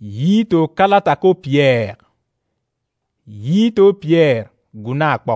Yito kalata ko Pierre. Yito Pierre guna kpok.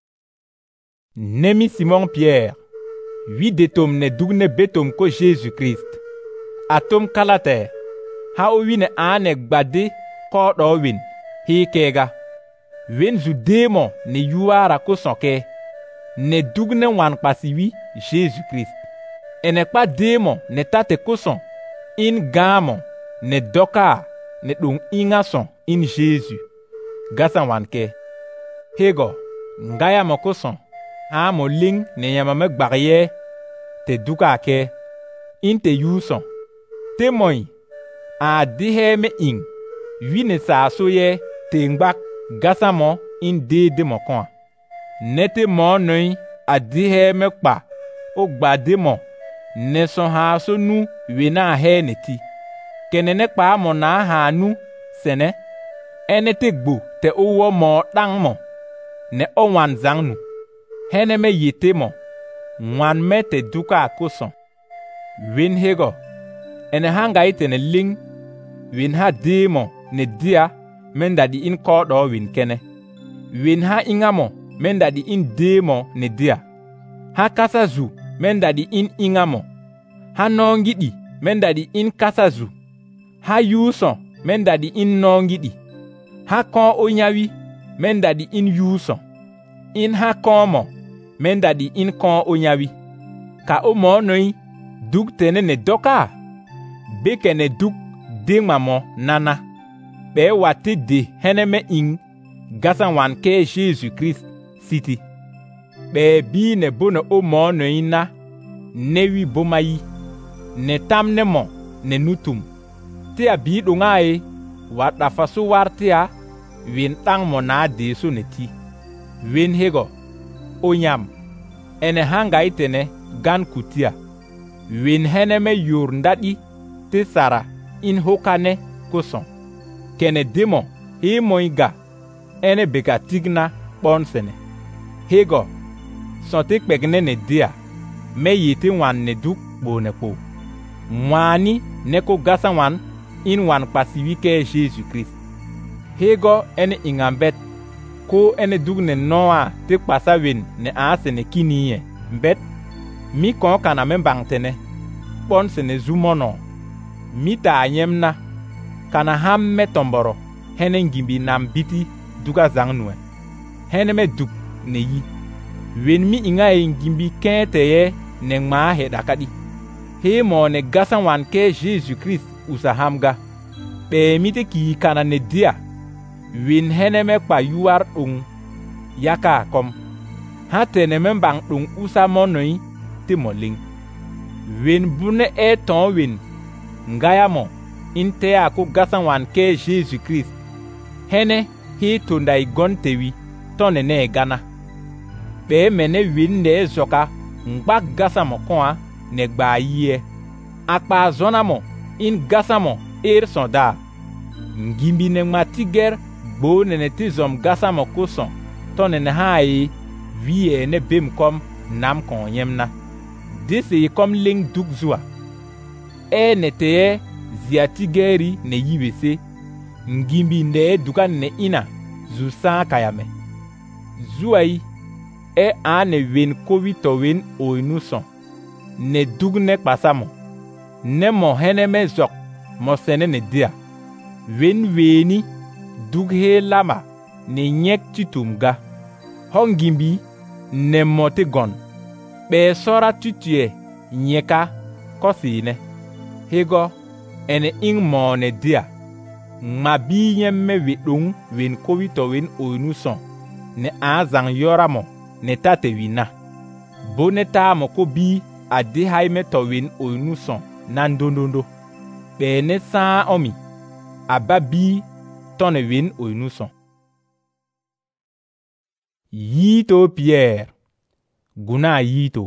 Nemi Simon Pierre. Wi detom ne dugne betom ko Jésus-Christ. Atom kalate. Ha o wine ane gbade ko do win. Hi kega. Wen zu demo ne yuara ko sonke. Ne dugne wan pasi wi Jésus-Christ. Ene kpa demo ne tate koson. In gamo ne doka ne dung inga son in Jésus. Gasan wanke. Hego, ngaya mo koson. A mo ling ne yama me gbagye. Te duka ke. In te yuson. Te moi. A dihe me ing. Wi ne sa soye te ngbak. Gasan mo in de mo kon. Nete mo noi a dihe me kpa. O gbade mo. Ne son ha so nu wena he neti. Kenene kpa mo na ha nu sene. Ene te gbo te owo mo dang mo. Ne o wan zang nu. Hene me yete mo. Wan me te duka koson. Win hego. Ene hanga ite ne ling. Win ha de mo ne dia. Menda di in ko do win kene. Win ha inga mo. Menda di in de mo ne dia. Ha kasa zu. Menda di in inga mo. Ha nongidi. Menda di in kasa zu. Ha yuson. Menda di in nongidi. Ha kon onyawi. Menda di in yuson. In ha kon mo. Menda di in kon onyawi. Ka o mo noi. Duk tene ne doka. Beke ne duk dingma mo nana. Be wate de heneme ing. Gasan wan ke Jésus-Christ city. Be bi ne bono o mo noi na. Newi bomayi. Ne tam ne mo. Ne nutum. Te a bi dunga e. Wat da faso wartia. Win tang mo na de so ne ti. Win hego. Onyam. Ene hanga itene. Gan kutia. Win heneme yor ndadi. Te sara. In hokane koson. Kene demo. He moiga. Ene beka tigna. Bonsene. Hego. Sonte kpegne ne dia. Me yete wan ne duk bo ne po. Mwani neko gasa wan in wan pasiwi ke Jésus-Christ. Hego ene ingambet. Ko ene duk ne noa te pasa win ne aase ne kiniye. Mbet. Mi kon kana men bangtene. Pon se ne zumono. Mi ta anyemna. Kana ham me tomboro. Hene ngimbi nam biti duga zangnue. Hene me duk ne yi. Wen mi inga e ngimbi kenteye ne ngma he dakadi. He mo ne gasan wan ke Jésus-Christ usahamga. Be mi te ki kana ne dia. Win hene me kpa yuar yaka kom. Ha tene men bang usa monoi te moling. Win bune e ton win. Ngaya mo. Inte ako gasan wan ke Jésus-Christ. Hene he tonda igon tewi. Tone ne gana. Be mene win ne zoka. Ngbak gasa mo kwa ne gba yie. Akpa zona mo. In gasa mo sonda. Ngimbi ne matiger. Bo ne tizom gasa mo koson. Tone ne hae. Wie ne bim kom nam kon yemna. Dese kom ling duk zua. E ne teye ziatigeri ne yiwese. Ngimbi ne dukan ne ina. Zusa kayame. Zuai. E ane win kowi to win oinuson. Ne dugne pasamo. Ne mo hene me zok. Mo sene ne dia. Win weni. Dughe lama. Ne nyek titumga. Hongimbi. Ne mote gon. Be sora tutue. Nyeka. Kosine. Hego. Ene ing mo ne dia. Mabi nyemme witung. Win kowi to win oinuson. Ne azang yoramo. Ne tate wina. Boneta mo ko bi a de haime to win oinuson nan dondondo. Be ne sa omi. Aba bi ton win oinuson. Yito Pierre. Guna yito.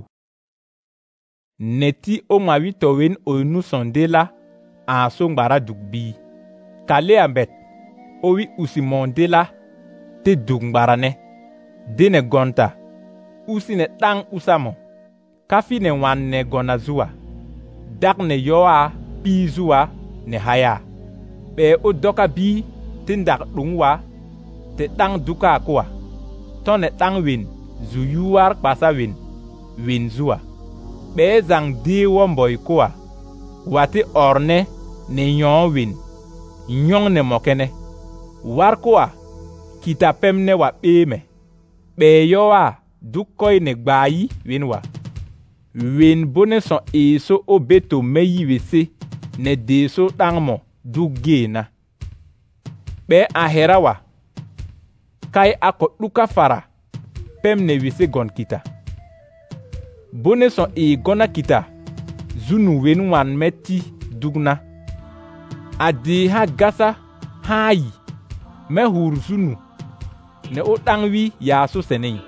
Neti o ma wito win oinuson de la. An son bara duk bi. Kale ambet. Owi usimon de la. Te duk bara ne. Dene gonta. Usi ne tang usamo. Kafi ne wan ne gona zua. Dak ne yoa pi zua ne haya. ɓe o doka bii ti ndak ɗuŋ wa ti ɗaŋ duka kuwa to ne ɗaŋ win zu yuwar kpasa win zuwa. Ɓe zaŋ dee womboy kuwa wati orne ne nyon win nyong ne mokene war kuwa kita pemne wa ɓeeme. Ɓe yowa duk koy ne gbayi win wa. Win bone son eso o beto me yiwese ne deso ɗaŋ mo duk gena. Ɓe a hera wa kai ako ɗuka fara pem ne wise gon kita. Bone son gona kita zunu wen wan meti dugna. A de ha gasa hayi me hur zunu ne o ɗaŋ wi yaso senei.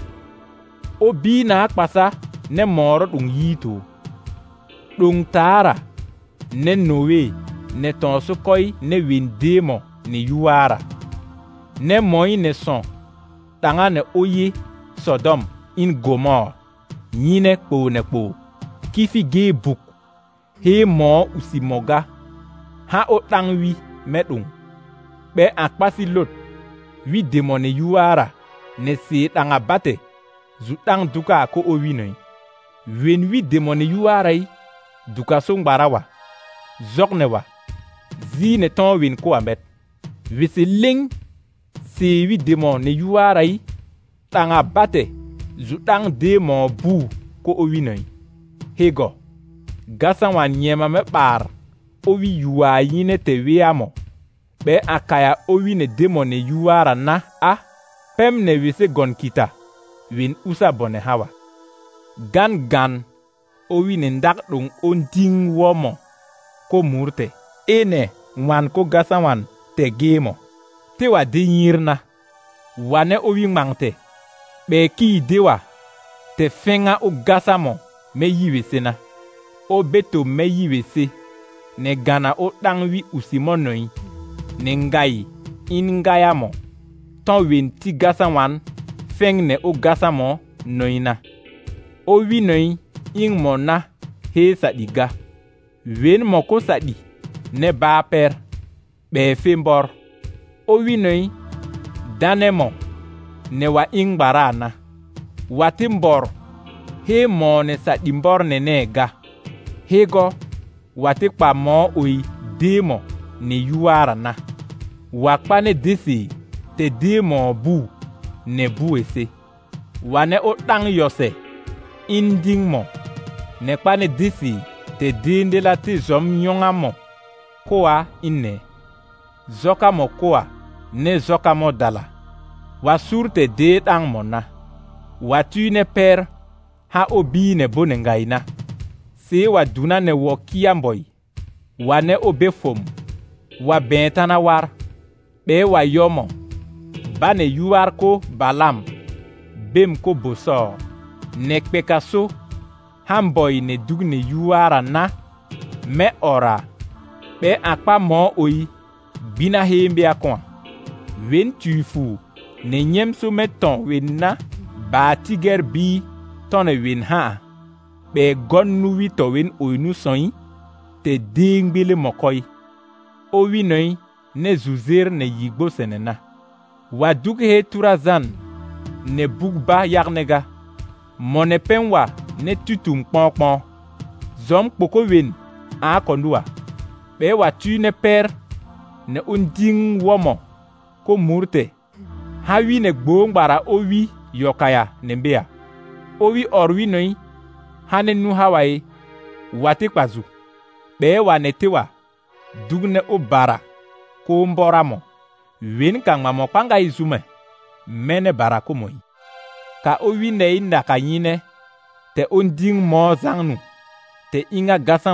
O bi na kpasa ne moro ɗuŋ yito. Ɗuŋ tara ne Nowe ne tonso koy ne win demo ne yuwara. Ne moy ne son ɗaŋa ne oye Sodom in Gomor nyine kpo ne kpo kifi ge buk he mo usi moga ha o ɗaŋ wi me ɗuŋ. Ɓe a kpasi Lot wi demo ne yuwara ne se ɗaŋa bate zu ɗaŋ duka ko o winoi. Wen wi demo ne yuwara yi duka so ngbara wa zok ne wa zi ne ton win ko ambet. Wisi ling se wi demo ne yuwara yi ɗaŋa bate zu ɗaŋ demo bu ko o winoi. Hego gasa wan nyema me bar o wi yuwa yine te weamo. Ɓe a kaya o wi ne demo ne yuwara na a pem ne wise gon kita win usa bone hawa. Gan o wi ne ndak ɗuŋ o ndiŋ womo ko murte ene wan ko gasa wan te gemo te wa de nyirna wane o wi ngmangte. Ɓe ki dewa te fenga o gasa mo me yiwesena o beto me yiwese ne gana o ɗaŋ wi usimo noi ne ngayi in ngaya mo ton wen ti gasa wan feng ne o gasa mo noina. O wi noi in mo na he saɗi ga. Wen mo ko saɗi ne ba per ɓe fe mbor. O wi noi dane mo ne wa in ngbara na wati mbor he mo ne saɗi mbor ne ga. Hego wati kpa mo oi demo ne yuwara na wakpa ne desi te demo bu ne bu ese. Wane o ɗaŋ yose in diŋ mo ne kpa ne desi te dende la te zom nyonga mo koa in ne zoka mo koa ne zoka mo dala. Wa sur te de ɗaŋ mo na wa tu ne per ha o bi ne bo ne ngaina. Se wa duna ne wo kiamboy wa ne o be fom wa bentana war. Ɓe wa yomo ba ne yuwar ko Balam bem ko Bosor ne kpeka so hamboy ne dug ne yuwara na me ora. Ɓe a kpa mo oyi bina hembia kwa wen tuifu ne nyem so me ton wen na ba tiger bi ton wen ha. Ɓe gon nu wi to wen oynu soyi te dengbele mokoy. O wi noi ne zuzer ne yigbo senena. Wa duk he turazan ne bugba yagnega. Mone penwa ne tutum kpon. Zom kpoko wen a kondua. Ɓe wa tu ne per ne unding womo ko murte. Ha wi ne gbo ngbara o wi yokaya ne mbea. O wi orwi noi ha ne nu hawaye wati kpazu. Ɓe wa ne tewa dugne o bara ko mbora mo. Wen ka ngma panga izume mene bara ko moi. Ka o wi ne inda ka nyine te onding mo zangnu te inga gasa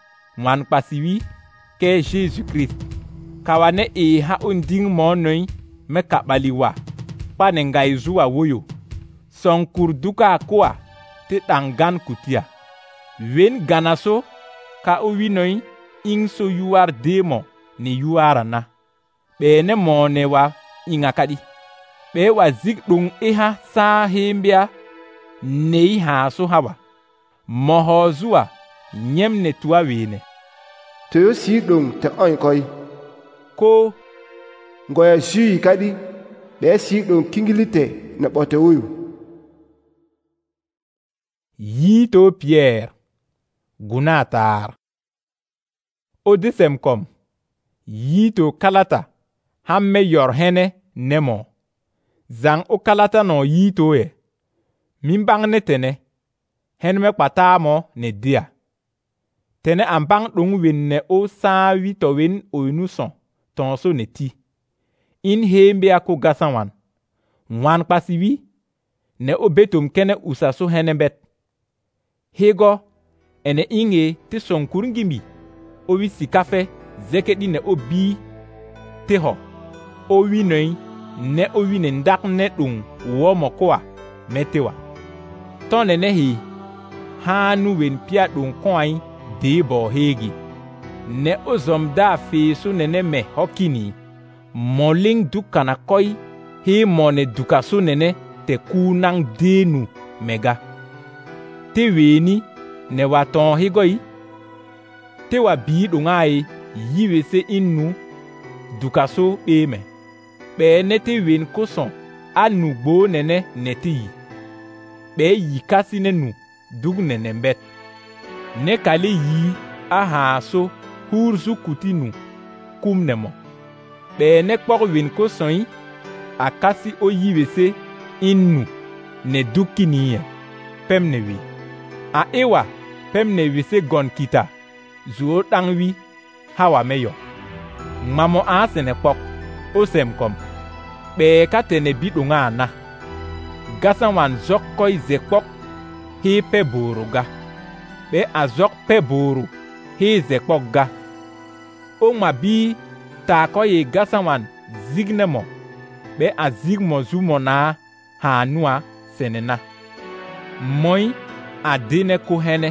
wan kpasiwi ke Jésus Christ. Ka wane ha onding mo noi me kabaliwa pa ne ngai zuwa woyo. Son kurduka koa te tangan kutia. Wen ganaso ka o wi noi in so yuwar demo ne yuwara na. Ɓe ne mo ne wa inga kadi. Ɓe wa zik ɗuŋ ha saa hembia ne ha so hawa. Moho zuwa nyem ne tuwa wene. Te si ɗuŋ te oin koy. ko ngoya shui kadi ɓe si ɗum kingilite no ɓote wuyu. Yito Pierre gunatar o desem kom yito kalata hamme yor hene nemo zang o kalata no yito e min bang ne tene hen me kpata mo ne dia tene an bang dung win ne o sa wi to win o nu son ton so ne ti in hembe ako gasawan wan pasiwi ne o betum kene usaso hene bet hego ene inge ti son kurngimi o wi sikafe zekedi ne o bi teho o wi nei ne o wi ne ndak ne dung wo mokoa metewa ton ne hi hanu wen pia dung koin de bo hegi ne o zom da fe su ne me hokini moling dukana koi he mone dukasu nene te kunang denu mega te weni ne waton higoi te wa bi dungai yiwe se inu dukaso eme be ne te wen koson anu gbo nene neti be yikasi nenu dug nene mbet ne kale yi aha so hurzu kutinu kum nemo be ne kpok wen koson akasi o yiwe se inu ne dukini pem ne wi a ewa pem ne wi se gon kita zuo tangwi hawa meyo mamo a sene pok o sem kom be katene bidunga na gasawan zok koy ze pok hi pe buru ga be azok pe buru hi ze pok ga o ma bi ta koy gasawan zignemo be azigmo zumo na hanua senena moi adine kuhene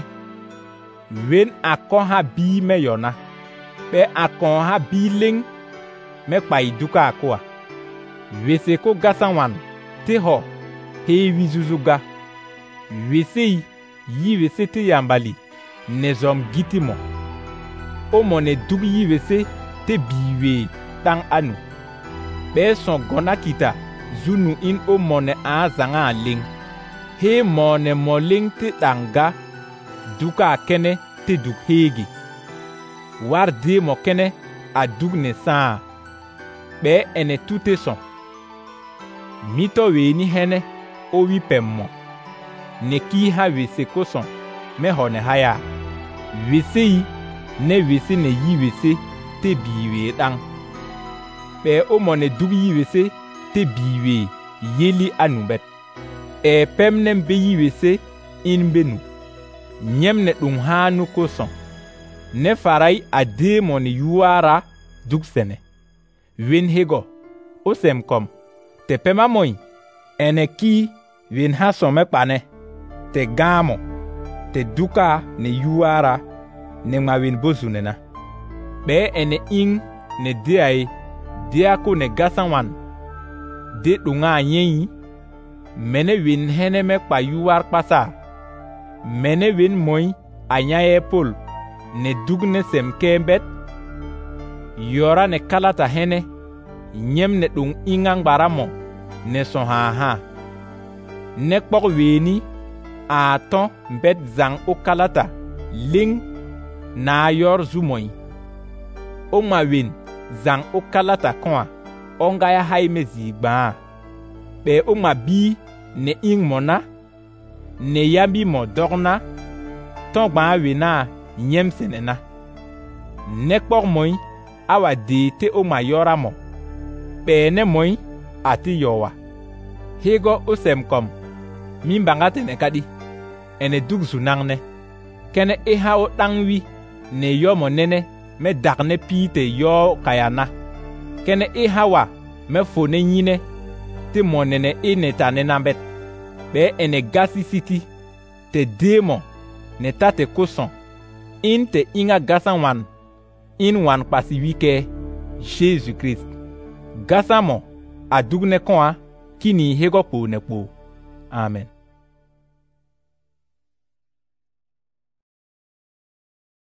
wen akon ha bi meyona be akon ha bi ling me kpai duka akwa wese ko gasawan teho he wizuzuga wese yi wese te yambali nezom gitimo o mone dug yi wese te biwe tang anu be son gona kita zunu in o mone a zanga ling he mone moling te tanga duka kene te duk hegi war de mo kene a dug ne saa be ene tute son mito weni hene o wi pemmo ne ki ha wese ko son me hone haya wese yi ne wese ne yi wese te biwe dang be o mone dug yi wese te biwe yeli anubet e pemnem be yi wese in benu nyem ne dung hanu ko son ne farai ade moni yuara dug sene win hego o sem kom te pema moi ene ki win ha son me pane te gamo te duka ne yuara ne ma win bozunena be ene ing ne diai diako ne gasanwan de dunga nyi mene win hene me pa yuar pasa mene win moi anyaye pol ne dugne sem kembet yora ne kalata hene nyem ne dung ingang baramo ne son ha ne kpok weni a ton mbet zang o kalata ling na yor zumoi o ma win zang o kalata kwa onga ya haime zigba be o ma bi ne ing mona ne yambi mo dorna ton gba wina nyem senena ne kpok moi awa de te o ma yora mo be ne moi ati yowa hego o sem kom min bangate ne kadi ene dug zunangne kene e ha o dangwi ne yomo nene me dagne pite yo kayana kene e hawa me fone nyine te monene e netane nambet be ene gasi siti te demo ne tate koson in te inga gasan wan in wan pasi wike Jésus Christ gasamo adugne koa kini hego po ne po amen.